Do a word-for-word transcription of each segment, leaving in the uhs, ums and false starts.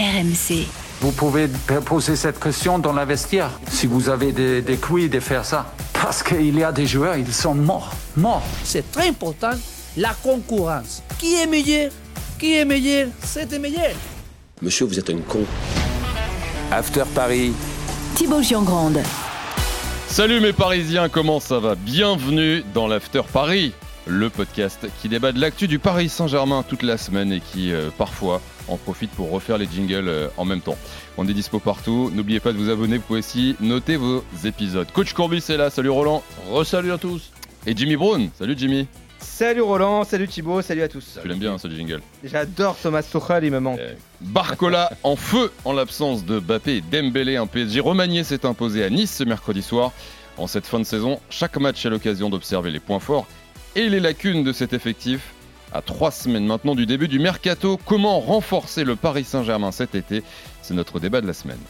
R M C. Vous pouvez poser cette question dans la vestiaire, si vous avez des, des couilles de faire ça. Parce qu'il y a des joueurs, ils sont morts, morts. C'est très important, la concurrence. Qui est meilleur? Qui est meilleur? C'est le meilleur. Monsieur, vous êtes un con. After Paris. Thibaut Giangrande. Salut mes Parisiens, comment ça va? Bienvenue dans l'After Paris, le podcast qui débat de l'actu du Paris Saint-Germain toute la semaine et qui, euh, parfois, en profite pour refaire les jingles euh, en même temps. On est dispo partout, n'oubliez pas de vous abonner, vous pouvez aussi noter vos épisodes. Coach Courbis est là, salut Roland. Re-salut à tous. Et Jimmy Brown, salut Jimmy. Salut Roland, salut Thibaut, salut à tous. Tu l'aimes bien ce jingle? J'adore Thomas Tuchel, il me manque. Euh, Barcola en feu en l'absence de Mbappé et Dembélé. Un P S G remanié s'est imposé à Nice ce mercredi soir. En cette fin de saison, chaque match est l'occasion d'observer les points forts et les lacunes de cet effectif. À trois semaines maintenant du début du mercato, comment renforcer le Paris Saint-Germain cet été? C'est notre débat de la semaine.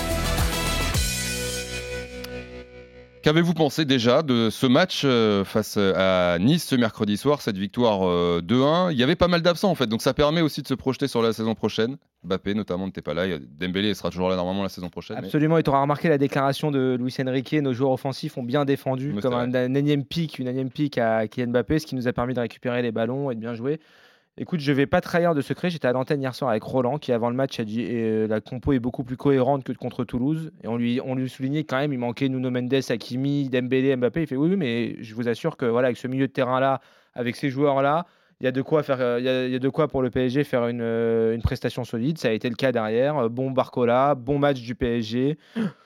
Qu'avez-vous pensé déjà de ce match face à Nice ce mercredi soir, cette victoire deux un? Il y avait pas mal d'absents en fait, donc ça permet aussi de se projeter sur la saison prochaine. Mbappé notamment n'était pas là, Dembélé sera toujours là normalement la saison prochaine. Absolument, mais... et tu auras remarqué la déclaration de Luis Enrique, nos joueurs offensifs ont bien défendu, mais comme un, un énième pic, une énième pique à Kylian Mbappé, ce qui nous a permis de récupérer les ballons et de bien jouer. Écoute, je ne vais pas trahir de secret, j'étais à l'antenne hier soir avec Roland qui avant le match a dit euh, la compo est beaucoup plus cohérente que contre Toulouse et on lui, on lui soulignait quand même il manquait Nuno Mendes, Hakimi, Dembélé, Mbappé. Il fait oui, oui mais je vous assure que voilà, avec ce milieu de terrain là, avec ces joueurs là, il y a de quoi faire, il y a, il y a de quoi pour le P S G faire une, une prestation solide. Ça a été le cas derrière. Bon Barcola, bon match du P S G.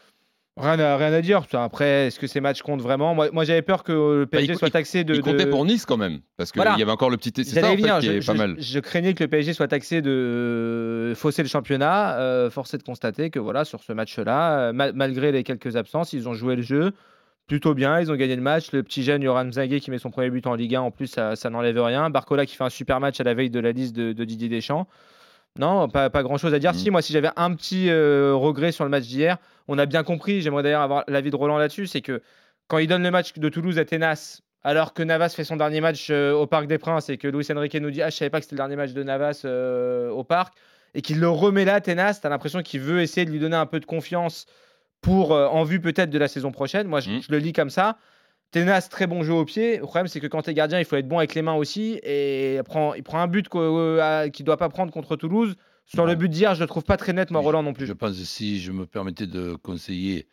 Rien à, rien à dire. Après, est-ce que ces matchs comptent vraiment? Moi, moi, j'avais peur que le P S G bah, il, soit taxé de... Il comptait de... pour Nice quand même, parce qu'il voilà. y avait encore le petit... C'est J'allais ça, en venir, fait, qui je, est je, pas mal. Je, je craignais que le P S G soit taxé de euh, fausser le championnat. Euh, force est de constater que voilà, sur ce match-là, euh, mal, malgré les quelques absences, ils ont joué le jeu plutôt bien. Ils ont gagné le match. Le petit jeune Yoran Mzangue qui met son premier but en Ligue un, en plus, ça, ça n'enlève rien. Barcola qui fait un super match à la veille de la liste de, de Didier Deschamps. Non, pas, pas grand-chose à dire. Mmh. Si, moi, si j'avais un petit euh, regret sur le match d'hier, on a bien compris, j'aimerais d'ailleurs avoir l'avis de Roland là-dessus, c'est que quand il donne le match de Toulouse à Tenas, alors que Navas fait son dernier match euh, au Parc des Princes et que Luis Enrique nous dit « Ah, je savais pas que c'était le dernier match de Navas euh, au Parc », et qu'il le remet là, Tenas, t'as l'impression qu'il veut essayer de lui donner un peu de confiance pour, euh, en vue peut-être de la saison prochaine. Moi, je, mmh. je le lis comme ça. Tenas, très bon jeu au pied. Le problème, c'est que quand tu es gardien, il faut être bon avec les mains aussi. Et il prend, il prend un but qu'il ne doit pas prendre contre Toulouse. Sur non. le but d'hier, je ne le trouve pas très net, moi, Roland, non plus. Je pense que si je me permettais de conseiller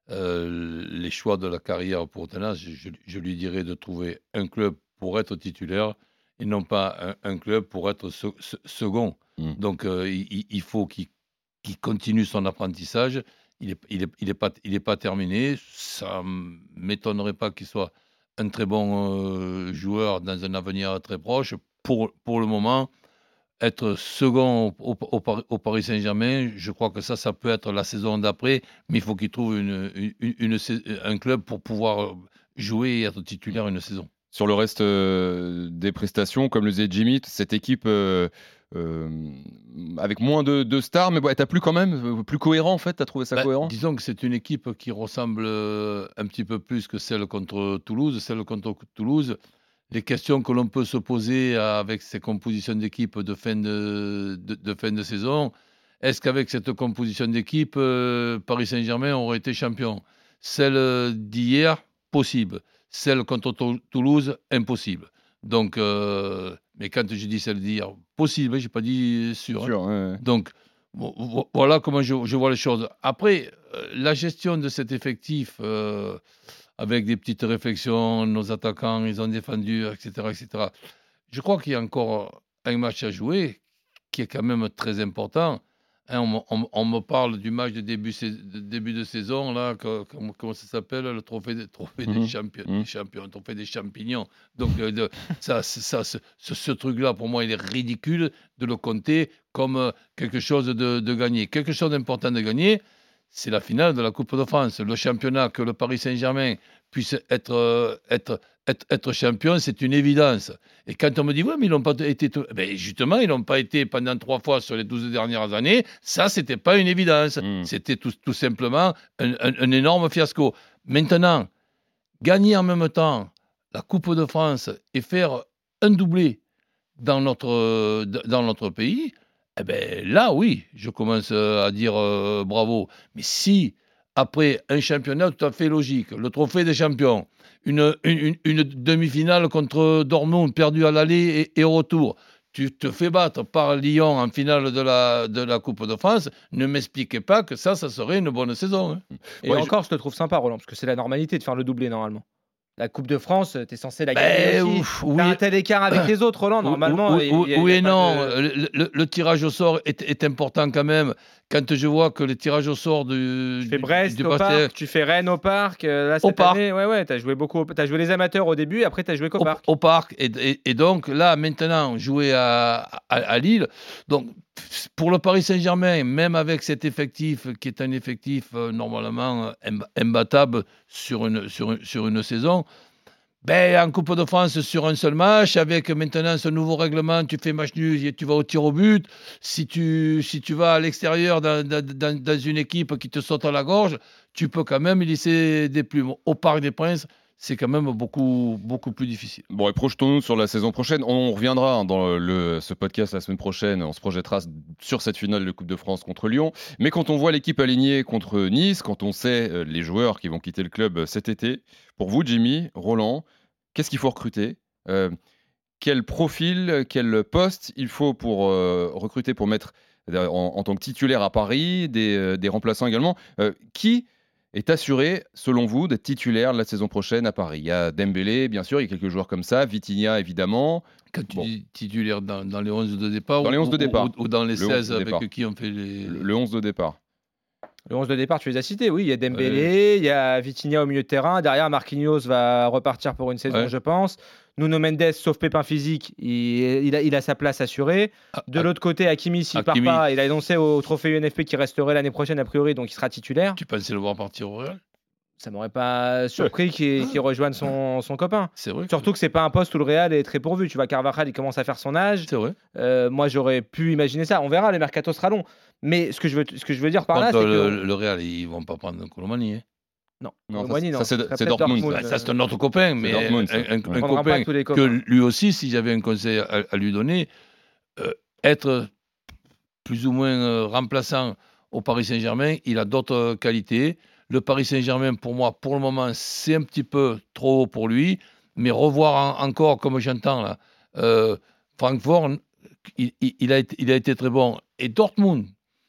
euh, les choix de la carrière pour Tenas, je, je, je lui dirais de trouver un club pour être titulaire et non pas un, un club pour être se, se, second. Mmh. Donc, euh, il, il faut qu'il, qu'il continue son apprentissage. Il n'est il est, il est pas, il est pas terminé. Ça ne m'étonnerait pas qu'il soit un très bon euh, joueur dans un avenir très proche. Pour, pour le moment, être second au, au, au Paris Saint-Germain, je crois que ça, ça peut être la saison d'après, mais il faut qu'il trouve une, une, une, un club pour pouvoir jouer et être titulaire une saison. Sur le reste euh, des prestations, comme le disait Jimmy, cette équipe... Euh, Euh, avec moins de, de stars, mais bon, t'as plus quand même plus cohérent en fait, t'as trouvé ça bah, cohérent? Disons que c'est une équipe qui ressemble un petit peu plus que celle contre Toulouse. Celle contre Toulouse, les questions que l'on peut se poser avec ces compositions d'équipe de fin de, de, de fin de saison, est-ce qu'avec cette composition d'équipe, euh, Paris Saint-Germain aurait été champion? Celle d'hier, possible. Celle contre Toulouse, impossible. Donc, euh, mais quand je dis celle d'hier, possible, je n'ai pas dit sûr. sûr hein. ouais. Donc, voilà comment je, je vois les choses. Après, euh, la gestion de cet effectif, euh, avec des petites réflexions, nos attaquants, ils ont défendu, et cetera, et cetera. Je crois qu'il y a encore un match à jouer qui est quand même très important. Hein, on, on, on me parle du match de début, de début de saison, là, que, comment, comment ça s'appelle, le trophée, de, trophée mmh. des, champions, mmh. des champions, le trophée des champignons. Donc, euh, de, ça, ça, ce, ce, ce truc-là, pour moi, il est ridicule de le compter comme quelque chose de, de gagné. Quelque chose d'important de gagner, c'est la finale de la Coupe de France. Le championnat, que le Paris Saint-Germain puisse être, euh, être, être, être champion, c'est une évidence. Et quand on me dit, ouais, mais ils n'ont pas été... Tout... Ben justement, ils n'ont pas été pendant trois fois sur les douze dernières années. Ça, ce n'était pas une évidence. Mmh. C'était tout, tout simplement un, un, un énorme fiasco. Maintenant, gagner en même temps la Coupe de France et faire un doublé dans notre, dans notre pays, eh ben, là, oui, je commence à dire euh, bravo. Mais si, après un championnat tout à fait logique, le trophée des champions, une, une, une demi-finale contre Dortmund perdue à l'aller et, et au retour, tu te fais battre par Lyon en finale de la, de la Coupe de France, ne m'expliquez pas que ça, ça serait une bonne saison. Hein. Et ouais, encore, je... je te trouve sympa, Roland, parce que c'est la normalité de faire le doublé normalement. La Coupe de France, tu es censé la gagner ben, aussi. Ouf, oui. T'as un tel écart avec les autres, Roland, normalement. Oui, oui, oui et non. De... Le, le, le tirage au sort est, est important quand même. Quand je vois que le tirage au sort du... Tu fais Brest du, du au parc, tu fais Rennes au parc. Là, cette au parc. Année, ouais, ouais, t'as joué beaucoup. T'as joué les amateurs au début, après t'as joué qu'au au, parc. Au parc. Et, et, et donc, là, maintenant, jouer à, à, à Lille. Donc, pour le Paris Saint-Germain, même avec cet effectif qui est un effectif euh, normalement imbattable sur une, sur une, sur une saison... Ben, en Coupe de France, sur un seul match, avec maintenant ce nouveau règlement, tu fais match nul et tu vas au tir au but. Si tu, si tu vas à l'extérieur dans, dans, dans une équipe qui te saute à la gorge, tu peux quand même y laisser des plumes. Au Parc des Princes, c'est quand même beaucoup, beaucoup plus difficile. Bon, et projetons-nous sur la saison prochaine. On reviendra dans le, ce podcast la semaine prochaine. On se projettera sur cette finale de Coupe de France contre Lyon. Mais quand on voit l'équipe alignée contre Nice, quand on sait les joueurs qui vont quitter le club cet été, pour vous, Jimmy, Roland, qu'est-ce qu'il faut recruter ? euh, Quel profil, quel poste il faut pour euh, recruter, pour mettre en, en tant que titulaire à Paris, des, euh, des remplaçants également. Euh, qui est assuré, selon vous, d'être titulaire la saison prochaine à Paris ? Il y a Dembélé, bien sûr, il y a quelques joueurs comme ça, Vitinha, évidemment. Quand tu bon. dis titulaire dans, dans les onze de départ, dans ou, les onze de départ. Ou, ou, ou dans les le seize avec qui on fait les... Le, le onze de départ. Le onze de départ, tu les as cités, oui. Il y a Dembélé, il ouais. y a Vitinha au milieu de terrain. Derrière, Marquinhos va repartir pour une saison, ouais. je pense. Nuno Mendes, sauf pépin physique, il, il, a, il a sa place assurée. De ah, l'autre côté, Hakimi, s'il ne part pas, il a annoncé au trophée U N F P qu'il resterait l'année prochaine, a priori, donc il sera titulaire. Tu pensais le voir partir au Real ? Ça ne m'aurait pas surpris ouais. qu'il, qu'il rejoigne son, son copain. C'est vrai. Surtout que ce n'est pas un poste où le Real est très pourvu. Tu vois, Carvajal, il commence à faire son âge. C'est vrai. Euh, moi, j'aurais pu imaginer ça. On verra, le mercato sera long. Mais ce que je veux, ce que je veux dire par Quand là, c'est le, que... le Real, ils ne vont pas prendre Colomani. Hein. Non, non, Colomani, ça, non. Ça, c'est, c'est Dortmund. Dortmund. Ça, c'est un autre copain, mais Dortmund, un, un, un, un copain que lui aussi, si j'avais un conseil à, à lui donner, euh, être plus ou moins euh, remplaçant au Paris Saint-Germain, il a d'autres qualités. Le Paris Saint-Germain, pour moi, pour le moment, c'est un petit peu trop haut pour lui. Mais revoir en, encore, comme j'entends là, euh, Francfort, il, il, il, a été, il a été très bon. Et Dortmund,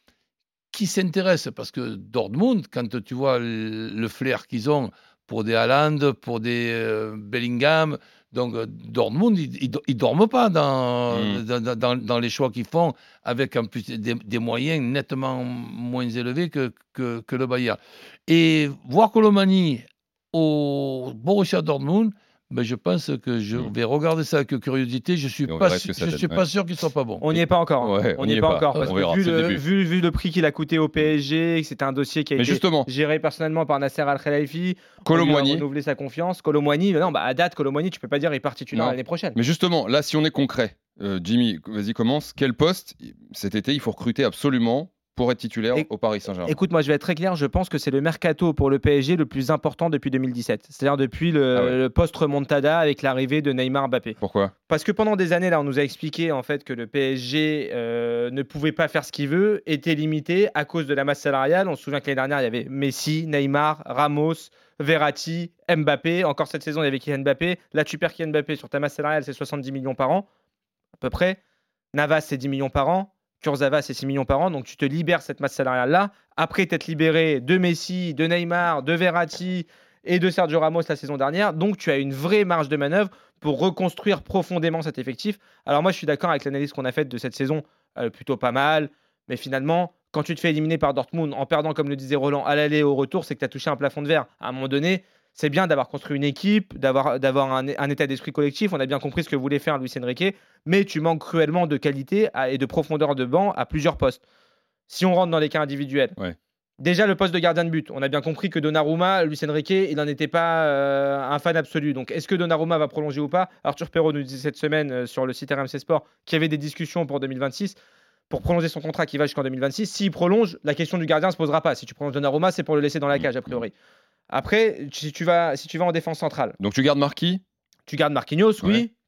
qui s'intéresse, parce que Dortmund, quand tu vois le, le flair qu'ils ont pour des Haaland, pour des euh, Bellingham, donc Dortmund, ils ne dorment pas dans, mmh. dans, dans, dans les choix qu'ils font, avec en plus des, des moyens nettement moins élevés que, que, que le Bayern. Et voir Colomani au Borussia Dortmund, ben je pense que je vais regarder ça avec curiosité. Je ne suis, pas, su, je suis ouais. pas sûr qu'il ne soit pas bon. On n'y est pas encore. Ouais, on n'y est, est pas, pas encore. Parce on que verra, vu, le, vu, vu le prix qu'il a coûté au P S G, que c'était un dossier qui a Mais été justement, géré personnellement par Nasser Al-Khelaifi, Colomani, renouveler sa confiance. Colomani, non, bah à date, Colomani, tu ne peux pas dire il part titulaire l'année prochaine. Mais justement, là, si on est concret, euh, Jimmy, vas-y, commence. Quel poste cet été il faut recruter absolument pour être titulaire et, au Paris Saint-Germain? Écoute, moi je vais être très clair, je pense que c'est le mercato pour le P S G le plus important depuis deux mille dix-sept. C'est-à-dire depuis le, ah ouais. le post-remontada avec l'arrivée de Neymar Mbappé. Pourquoi? Parce que pendant des années, là, on nous a expliqué en fait que le P S G euh, ne pouvait pas faire ce qu'il veut, était limité à cause de la masse salariale. On se souvient que l'année dernière, il y avait Messi, Neymar, Ramos, Verratti, Mbappé. Encore cette saison, il y avait Kylian Mbappé. Là, tu perds Kylian Mbappé sur ta masse salariale, c'est soixante-dix millions par an, à peu près. Navas, c'est dix millions par an. Kurzawa, c'est six millions par an, donc tu te libères cette masse salariale-là. Après t'être libéré de Messi, de Neymar, de Verratti et de Sergio Ramos la saison dernière, donc tu as une vraie marge de manœuvre pour reconstruire profondément cet effectif. Alors moi, je suis d'accord avec l'analyse qu'on a faite de cette saison, euh, plutôt pas mal, mais finalement, quand tu te fais éliminer par Dortmund en perdant, comme le disait Roland, à l'aller et au retour, c'est que tu as touché un plafond de verre. À un moment donné, c'est bien d'avoir construit une équipe, d'avoir, d'avoir un, un état d'esprit collectif. On a bien compris ce que voulait faire Luis Enrique, mais tu manques cruellement de qualité à, et de profondeur de banc à plusieurs postes. Si on rentre dans les cas individuels, ouais. Déjà le poste de gardien de but. On a bien compris que Donnarumma, Luis Enrique, il n'en était pas euh, un fan absolu. Donc est-ce que Donnarumma va prolonger ou pas? Arthur Perrault nous disait cette semaine euh, sur le site R M C Sport qu'il y avait des discussions pour deux mille vingt-six. Pour prolonger son contrat qui va jusqu'en deux mille vingt-six. S'il prolonge, la question du gardien ne se posera pas. Si tu prolonges Donnarumma, c'est pour le laisser dans la cage a priori. Après, si tu vas, si tu vas en défense centrale. Donc tu gardes Marquis? Tu gardes Marquinhos, oui. Ouais.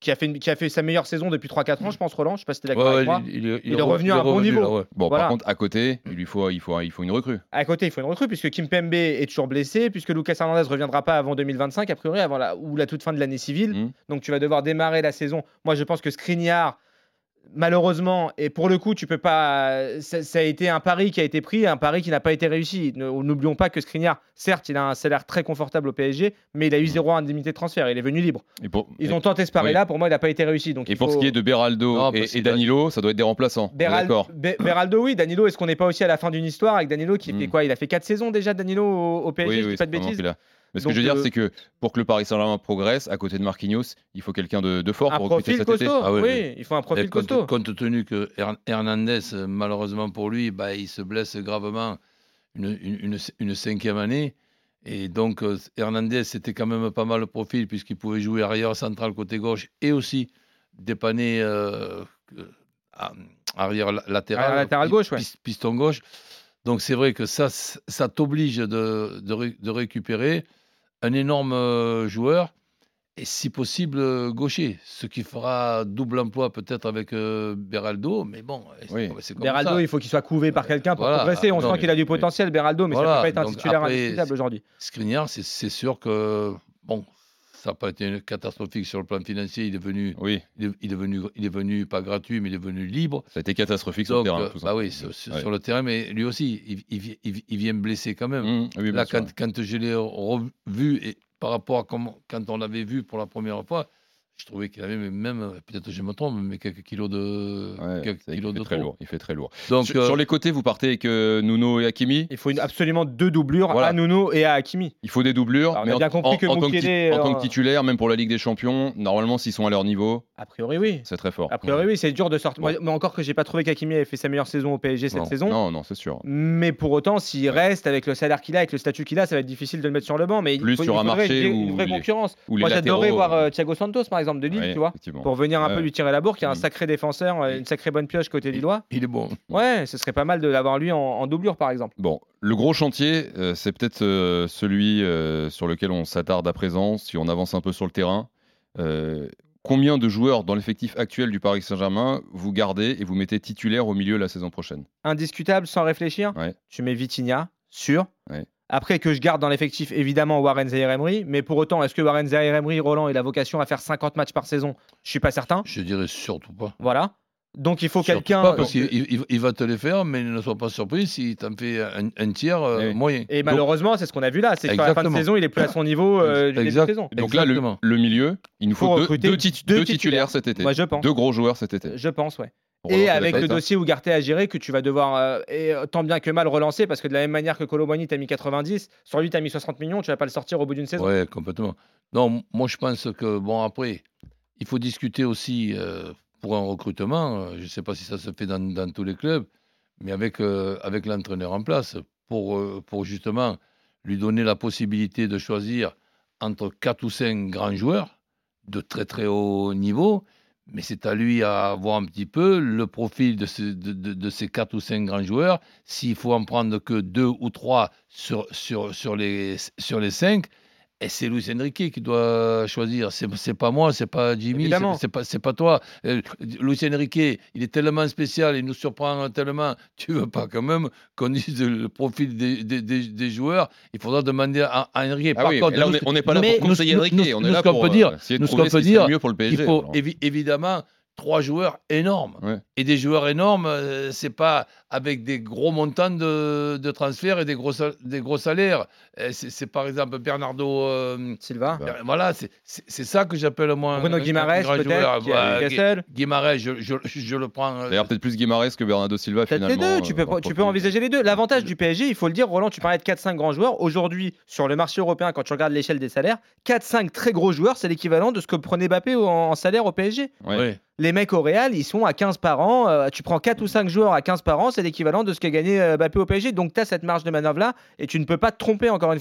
qui a fait, une- qui a fait sa meilleure saison depuis trois quatre ans, je pense, Roland. Je sais pas si tu es d'accord Ouais, avec moi. il, il- il- Il est revenu à un bon revenu, niveau. là, ouais. Bon, Voilà. par contre, à côté, il lui faut, il faut, il faut une recrue. À côté, il faut une recrue puisque Kimpembe est toujours blessé, puisque Lucas Hernandez reviendra pas avant deux mille vingt-cinq, a priori, avant la, ou la toute fin de l'année civile. Mm. Donc tu vas devoir démarrer la saison. Moi, je pense que Skriniar, malheureusement, et pour le coup, tu peux pas. Ça, ça a été un pari qui a été pris, un pari qui n'a pas été réussi. Ne- N'oublions pas que Skriniar, certes, il a un salaire très confortable au P S G, mais il a eu zéro indemnité de transfert. Il est venu libre. Et pour, Ils et- ont tenté ce pari-là. oui. Pour moi, il n'a pas été réussi. Donc et il pour faut- ce qui est de Beraldo Non, et, parce et que- Danilo, ça doit être des remplaçants. On est Beral- D'accord. Be- Beraldo, oui. Danilo, est-ce qu'on n'est pas aussi à la fin d'une histoire avec Danilo qui Mm. fait quoi? Il a fait quatre saisons déjà, Danilo, au, au P S G, Oui, je dis oui, pas de c'est vraiment bêtises. qu'il a- Mais ce Donc, que je veux dire, euh, c'est que pour que le Paris Saint-Germain progresse, à côté de Marquinhos, il faut quelqu'un de, de fort Un pour recruter profil cet été. costaud. Ah oui, oui, oui. il faut un profil Et compte, costaud. compte tenu que Her- Hernandez, euh, malheureusement pour lui, bah, il se blesse gravement une, une, une- une cinquième année. Et donc, euh, Hernandez, c'était quand même pas mal le profil, puisqu'il pouvait jouer arrière central côté gauche et aussi dépanner euh, euh, à- arrière la- latéral, Arrière latéral gauche, ouais. pis- piston gauche. Donc, c'est vrai que ça, c- ça t'oblige de, de, ré- de récupérer un énorme euh, joueur et si possible euh, gaucher, ce qui fera double emploi peut-être avec euh, Beraldo, mais bon, c'est Oui. comme- c'est comme Beraldo, ça. il faut qu'il soit couvé par quelqu'un pour Voilà. progresser. On Non, sent mais- qu'il a du potentiel, Beraldo, mais ça Voilà. ne peut pas être un Donc, titulaire après, indiscutable c'est- aujourd'hui. Skriniar, c'est c'est sûr que bon, ça n'a pas été une catastrophique sur le plan financier. Il est venu, Oui, il est, il est venu, il est venu pas gratuit, mais il est venu libre. ça a été catastrophique sur Donc, le terrain. euh, tout bah simplement. oui, sur, sur- Ouais. sur le terrain, mais lui aussi, il, il, vi- il, il vient blessé quand même. Mmh, oui, bien Là, sûr. quand, quand je l'ai revu et par rapport à comment, quand on l'avait vu pour la première fois, je trouvais qu'il avait même, peut-être je me trompe, mais quelques kilos de, Ouais, quelques c'est- il kilos fait de très trop. lourd. Il fait très lourd. Donc, sur, euh, sur les côtés, vous partez avec euh, Nuno et Hakimi. Il faut une- absolument deux doublures Voilà. à Nuno et à Hakimi. Il faut des doublures, Alors, on mais a en, bien compris en- que en tant que, Mukele, ti- en tant euh, que titulaire, même pour la Ligue des Champions, normalement, s'ils sont à leur niveau, A priori, oui. c'est très fort. A priori, oui, c'est dur de sortir. Bon. Moi, mais encore que j'ai pas trouvé qu'Hakimi ait fait sa meilleure saison au P S G cette Non. saison. Non, non, c'est sûr. Mais pour autant, s'il reste avec le salaire qu'il a, avec le statut qu'il a, ça va être difficile de le mettre sur le banc. Mais Plus il, faut, sur il un faudrait marché une, vraie- où une vraie les- concurrence. Ou les Moi, j'adorais latéraux, voir euh, euh, Thiago Santos, par exemple, de Lille, ouais, tu vois, effectivement. pour venir un peu Ouais. lui tirer la bourre, qui est un Mm. sacré défenseur, euh, une sacrée bonne pioche côté lillois. il est bon. Ouais, ce serait pas mal de l'avoir lui en, en doublure, par exemple. Bon, le gros chantier, euh, c'est peut-être euh, celui euh, sur lequel on s'attarde à présent, si on avance un peu sur le terrain. Euh, combien de joueurs dans l'effectif actuel du Paris Saint-Germain vous gardez et vous mettez titulaire au milieu la saison prochaine? Indiscutable, sans réfléchir. Ouais. Tu mets Vitinha, sûr. Ouais. Après que je garde dans l'effectif, évidemment, Warren Zaïre-Emery. Mais pour autant, est-ce que Warren Zaïre-Emery, Roland, il a vocation à faire cinquante matchs par saison? Je suis pas certain. Je dirais surtout pas. Voilà. Donc il faut Surtout quelqu'un. pas, parce qu'il il- il- il va te les faire, mais ne sois pas surpris s'il t'en fait un, un tiers euh, Oui. moyen. Et malheureusement, c'est ce qu'on a vu là. C'est que sur la fin de Exactement. saison, il est plus à son niveau euh, du début de Exact. saison. Donc là, le, Exactement. le milieu, il nous Faut faut deux, recruter deux tit- deux deux titulaires. titulaires cet été. Moi, je pense. Deux gros joueurs cet été. Je pense, ouais. Pour Et relancer avec la le tête, hein. dossier Ugarte à gérer que tu vas devoir euh, et, euh, tant bien que mal relancer parce que de la même manière que Colomboigny t'a mis quatre-vingt-dix, sur lui t'as mis soixante millions, tu vas pas le sortir au bout d'une saison. Ouais, complètement. Non, m- moi je pense que, bon, après, il faut discuter aussi euh, pour un recrutement. euh, Je ne sais pas si ça se fait dans, dans tous les clubs, mais avec, euh, avec l'entraîneur en place, pour, euh, pour justement lui donner la possibilité de choisir entre quatre ou cinq grands joueurs de très très haut niveau. Mais c'est à lui à voir un petit peu le profil de, ce- de, de- de ces quatre ou cinq grands joueurs. S'il faut en prendre que deux ou trois sur, sur, sur, les, sur les cinq, et c'est Luis Enrique qui doit choisir. C'est, c'est pas moi, c'est pas Jimmy, Évidemment. c'est, c'est pas, c'est pas toi. Euh, Luis Enrique, il est tellement spécial, il nous surprend tellement. Tu veux pas quand même qu'on dise le profil des, des, des, des joueurs. Il faudra demander à, à Enrique. Ah Par oui, contre, mais là, on nous, est- on n'est pas là mais pour conseiller nous- Enrique, nous- on est nous, là ce qu'on pour peut euh, dire, essayer de nous, ce trouver qu'on ce peut qui serait dire, mieux pour le P S G. il faut alors. évi- évidemment trois joueurs énormes. Ouais. Et des joueurs énormes, euh, c'est pas avec des gros montants de, de transferts et des gros, sal- des gros salaires. Euh, C'est, c'est par exemple Bernardo. euh, Silva. Bah, Ber- voilà, c'est, c'est, c'est ça que j'appelle moi. Bruno un- un Guimaraes, grand peut-être, joueur. qui est à Ouais, Newcastle. Gui- Guimaraes, je, je, je le prends. euh, D'ailleurs, peut-être plus Guimarães que Bernardo Silva Peut-être finalement. les deux, tu peux, euh, dans le tu peux profil. envisager les deux. L'avantage du P S G, il faut le dire, Roland, tu parlais de quatre cinq grands joueurs. Aujourd'hui, sur le marché européen, quand tu regardes l'échelle des salaires, quatre cinq très gros joueurs, c'est l'équivalent de ce que prenait Mbappé en, en salaire au P S G. Ouais. ouais. Les mecs au Real, ils sont à quinze par an. Euh, tu prends quatre ou cinq joueurs à quinze par an, c'est l'équivalent de ce qu'a gagné euh, Mbappé au P S G. Donc tu as cette marge de manœuvre-là et tu ne peux pas te tromper encore une fois.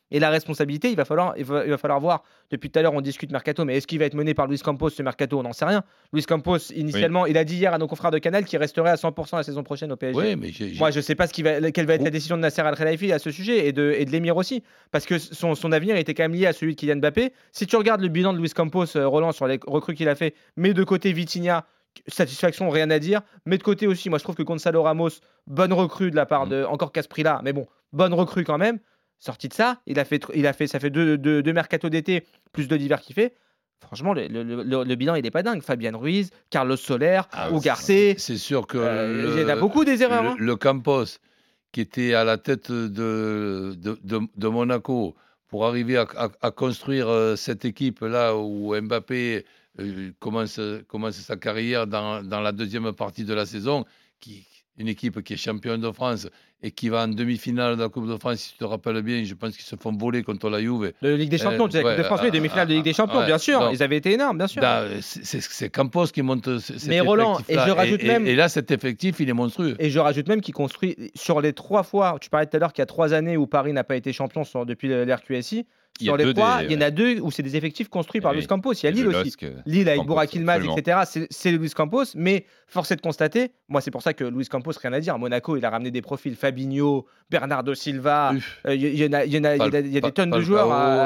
Et la responsabilité, il va falloir, il va, il va falloir voir. Depuis tout à l'heure, on discute mercato, mais est-ce qu'il va être mené par Luis Campos ce mercato? On n'en sait rien. Luis Campos, initialement, oui. il a dit hier à nos confrères de Canal qu'il resterait à cent pour cent la saison prochaine au P S G. Oui, mais j'ai, j'ai... Moi, je ne sais pas ce qui va, quelle va être la décision de Nasser Al-Khelaifi à ce sujet et de, et de l'émir aussi, parce que son, son avenir était quand même lié à celui de Kylian Mbappé. Si tu regardes le bilan de Luis Campos, euh, Roland, sur les recrues qu'il a fait, mais de côté Vitinha, satisfaction, rien à dire. Mais de côté aussi, moi je trouve que Gonzalo Ramos, bonne recrue de la part de, encore qu'à ce prix-là, mais bon, bonne recrue quand même. Sorti de ça, il a fait, il a fait, ça fait deux, deux, deux mercato d'été plus deux d'hiver qu'il fait. Franchement, le, le, le, le bilan il est pas dingue. Fabian Ruiz, Carlos Soler, ah, Ugarte. C'est, c'est sûr que euh, il y en a beaucoup des erreurs. Le, hein. le Campos qui était à la tête de, de, de, de Monaco pour arriver à, à, à construire cette équipe là où Mbappé euh, commence, commence sa carrière dans, dans la deuxième partie de la saison, qui une équipe qui est championne de France et qui va en demi-finale de la Coupe de France, si tu te rappelles bien, je pense qu'ils se font voler contre la Juve. La Ligue des Champions, euh, tu sais, la Coupe de France, oui, demi-finale de Ligue des Champions, ouais, bien sûr, donc, ils avaient été énormes, bien sûr. Là, c'est, c'est, c'est Campos qui monte cet Mais Roland, et je rajoute et, même... Et, et là, cet effectif, il est monstrueux. Et je rajoute même qu'il construit, sur les trois fois, tu parlais tout à l'heure qu'il y a trois années où Paris n'a pas été champion sur, depuis l'R Q S I, sur les trois, il y en a deux où c'est des effectifs construits par Luis Campos. Il y a Lille aussi. Lille avec Burak Yilmaz, et cetera. C'est, c'est Luis Campos, mais force est de constater, moi c'est pour ça que Luis Campos, rien à dire. À Monaco, il a ramené des profils Fabinho, Bernardo Silva. Il euh, y, y, y, y, y, y a des tonnes de joueurs à,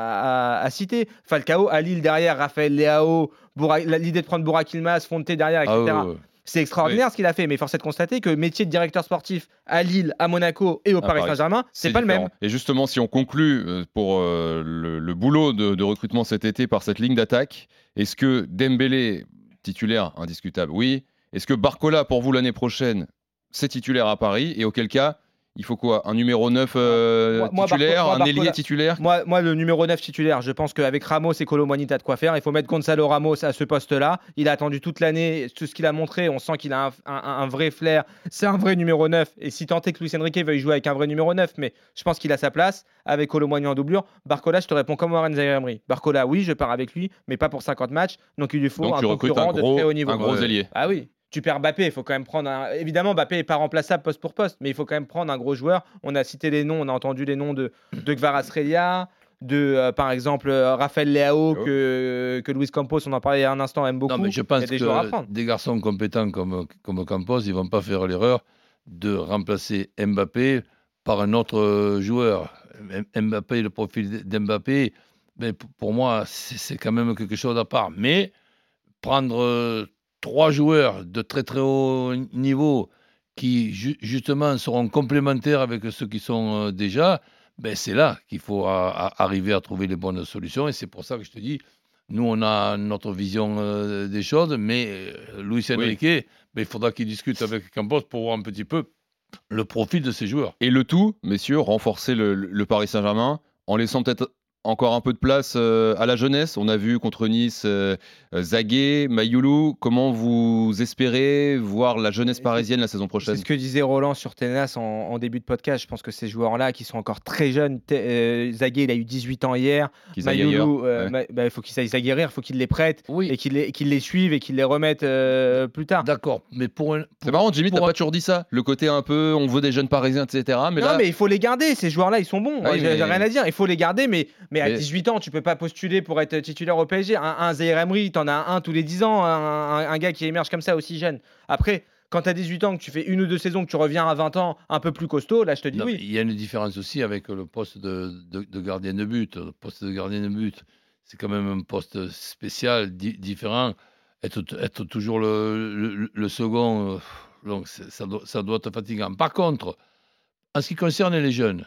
à, à, à citer. Falcao, à Lille derrière, Raphaël Leao, Burak, l'idée de prendre Burak Yilmaz, Fonte derrière, et cetera. Ah, ouais, ouais. C'est extraordinaire oui. ce qu'il a fait, mais force est de constater que métier de directeur sportif à Lille, à Monaco et au ah, Paris Saint-Germain, c'est, c'est pas différent. Le même. Et justement, si on conclut pour euh, le, le boulot de, de recrutement cet été par cette ligne d'attaque, est-ce que Dembélé, titulaire indiscutable, oui. Est-ce que Barcola, pour vous l'année prochaine, c'est titulaire à Paris? Et auquel cas, il faut quoi? Un numéro neuf euh, moi, moi, titulaire, Barco, moi, un ailier titulaire? moi, moi, le numéro neuf titulaire, je pense qu'avec Ramos et Kolo Muani, tu as de quoi faire. Il faut mettre Gonzalo Ramos à ce poste-là. Il a attendu toute l'année. Tout ce qu'il a montré, on sent qu'il a un, un, un vrai flair. C'est un vrai numéro neuf. Et si tant est que Luis Enrique veuille jouer avec un vrai numéro neuf, mais je pense qu'il a sa place avec Kolo Muani en doublure. Barcola, je te réponds comme Warren Zaïre-Emery. Barcola, oui, je pars avec lui, mais pas pour cinquante matchs. Donc il lui faut Donc, un concurrent un gros, de très haut niveau. Un gros ailier. Ah oui. Tu perds Mbappé, il faut quand même prendre un... Évidemment, Mbappé n'est pas remplaçable poste pour poste, mais il faut quand même prendre un gros joueur. On a cité les noms, on a entendu les noms de, de Kvaratskhelia, de, euh, par exemple, euh, Raphaël Leao, oh. que, que Luis Campos, on en parlait il y a un instant, aime beaucoup. Non, mais je pense des que des garçons compétents comme, comme Campos, ils ne vont pas faire l'erreur de remplacer Mbappé par un autre joueur. Mbappé, le profil d'Mbappé, mais pour moi, c'est, c'est quand même quelque chose à part. Mais prendre... trois joueurs de très très haut niveau qui ju- justement seront complémentaires avec ceux qui sont euh, déjà, ben c'est là qu'il faut a, a, arriver à trouver les bonnes solutions. Et c'est pour ça que je te dis, nous on a notre vision euh, des choses, mais euh, Luis Enrique, oui. ben, il faudra qu'il discute avec Campos pour voir un petit peu le profil de ces joueurs. Et le tout, messieurs, renforcer le, le Paris Saint-Germain en laissant peut-être encore un peu de place euh, à la jeunesse. On a vu contre Nice euh, Zagué, Mayoulou. Comment vous espérez voir la jeunesse parisienne la saison prochaine? C'est ce que disait Roland sur Télénas en, en début de podcast. Je pense que ces joueurs-là qui sont encore très jeunes, euh, Zagué, il a eu dix-huit ans hier. Mayoulou, euh, ouais. bah, bah, faut qu'il s'aille guérir, il faut qu'il les prête oui. et qu'il les, qu'il les suive et qu'il les remette euh, plus tard. D'accord, mais pour, un, pour c'est marrant, Jimmy, t'as un... pas toujours dit ça. Le côté un peu, on veut des jeunes Parisiens, et cetera. Mais non, là... mais il faut les garder. Ces joueurs-là, ils sont bons. Ah, j'ai, mais... j'ai rien à dire. Il faut les garder, mais Mais à dix-huit ans, tu peux pas postuler pour être titulaire au P S G. Un, un Zaïre-Emery, t'en as un tous les dix ans, un, un, un gars qui émerge comme ça aussi jeune. Après, quand tu as dix-huit ans, que tu fais une ou deux saisons, que tu reviens à vingt ans, un peu plus costaud, là je te dis non, oui. Il y a une différence aussi avec le poste de, de, de gardien de but. Le poste de gardien de but, c'est quand même un poste spécial, di- différent. Être, être toujours le, le, le second, euh, donc ça doit, ça doit être fatigant. Par contre, en ce qui concerne les jeunes,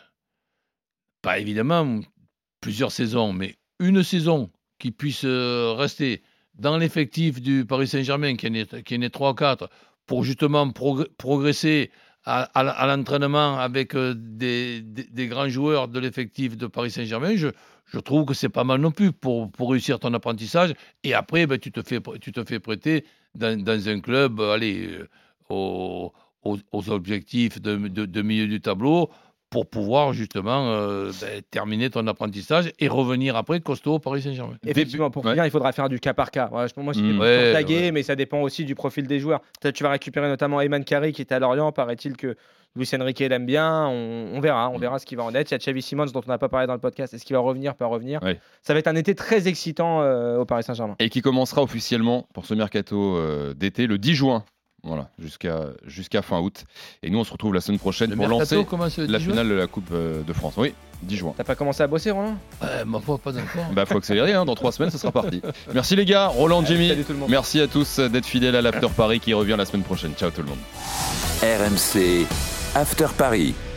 pas évidemment plusieurs saisons, mais une saison qui puisse rester dans l'effectif du Paris Saint-Germain, qui en est, qui en est trois quatre, pour justement progr- progresser à, à, à l'entraînement avec des, des, des grands joueurs de l'effectif de Paris Saint-Germain, je, je trouve que c'est pas mal non plus pour, pour réussir ton apprentissage. Et après, ben, tu, te fais, tu te fais prêter dans, dans un club, allez, aux, aux, aux objectifs de, de, de milieu du tableau, pour pouvoir justement euh, ben, terminer ton apprentissage et revenir après costaud au Paris Saint-Germain. Effectivement, pour finir, ouais. il faudra faire du cas par cas. Ouais, moi, je suis mmh. ouais, tagué, ouais. mais ça dépend aussi du profil des joueurs. Peut-être tu vas récupérer notamment Ayman Carry qui était à Lorient. Paraît-il que Luis Enrique l'aime bien. On, on verra, on verra ce qui va en être. Il y a Xavi Simons dont on n'a pas parlé dans le podcast. Est-ce qu'il va revenir, pas revenir ouais. Ça va être un été très excitant euh, au Paris Saint-Germain. Et qui commencera officiellement pour ce mercato euh, d'été le dix juin. Voilà, jusqu'à, jusqu'à fin août. Et nous, on se retrouve la semaine prochaine le pour mercato, lancer la finale de la Coupe de France. Oui, dix juin. T'as pas commencé à bosser, Roland ? Ouais, ma foi, pas encore. Bah, faut accélérer, hein. Dans trois semaines, ça sera parti. Merci les gars, Roland, Jimmy. Salut tout le monde. Merci à tous d'être fidèles à l'After Paris qui revient la semaine prochaine. Ciao tout le monde. R M C After Paris.